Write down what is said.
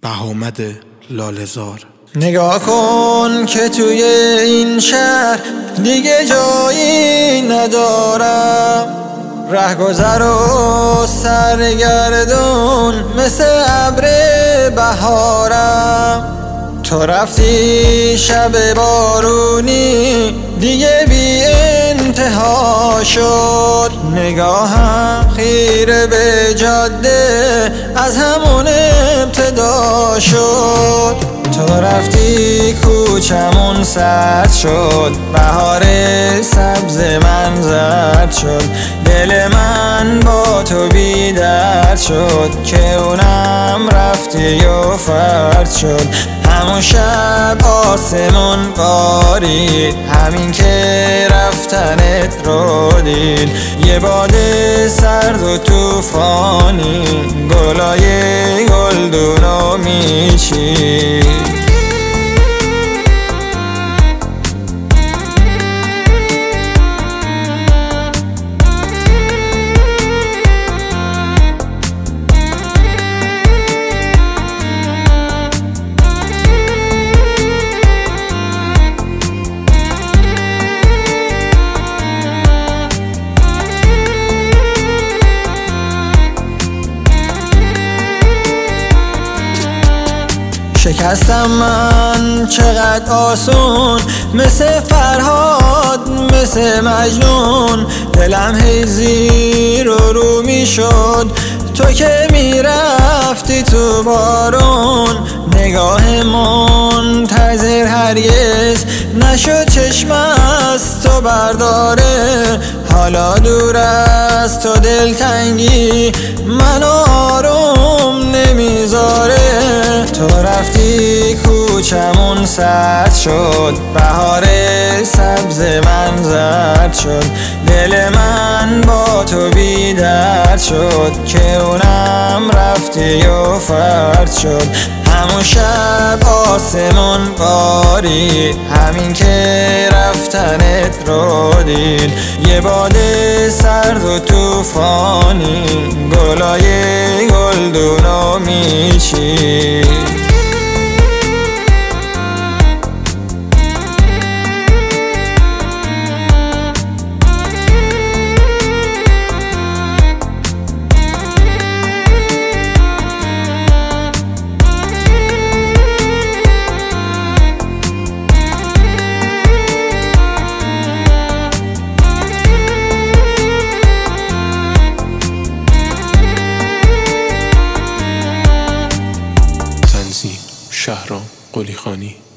بهامد لاله‌زار. نگاه کن که توی این شهر دیگه جایی ندارم، رهگذر و سرگردون مثل ابر بهارم. تو رفتی شب بارونی دیگه بی انتها شد، نگاهم خیره به جاده از همون ابتدا شد. تو رفتی کوچمون سرد شد، بهار سبز من زرد شد، دل من با تو بی درد شد که اونم رفتی و فرد شد. همون شب آسمون بارید، همین که رفتنت رو دید، یه باد سرد و توفانی گلای گلدونو میچید. شکستم من چقدر آسون، مثل فرهاد مثل مجنون، دلم هی زیر و رو می شد تو که می رفتی تو بارون. نگاه منتظر هرگز نشد چشم از تو برداره، حالا دور از تو دلتنگی منو آروم نمیذاره. تو رفتی کوچمون سرد شد، بهار سبز من زرد شد، دل من با تو بی درد شد که اونم رفتی و فرد شد. همون شب آسمون بارید، همین که رفتنت رو دید، یه باد سرد و توفانی گلای گلدونو میچید. شهرام قلیخانی.